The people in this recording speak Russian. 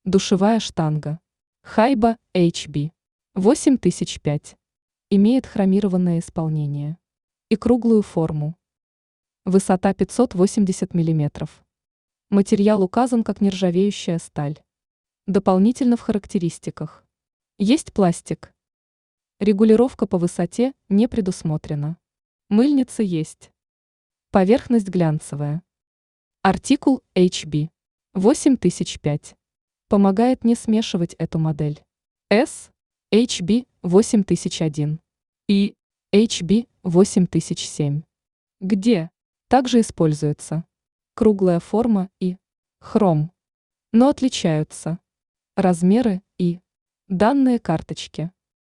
Душевая штанга. Хайба HB 8005. Имеет хромированное исполнение и круглую форму. Высота 580 мм. Материал указан как нержавеющая сталь. Дополнительно в характеристиках. Есть пластик. Регулировка по высоте не предусмотрена. Мыльница есть. Поверхность глянцевая. Артикул HB 8005. Помогает не смешивать эту модель. S HB 8001 и HB 8007. Где также используется круглая форма и хром, но отличаются размеры и данные карточки.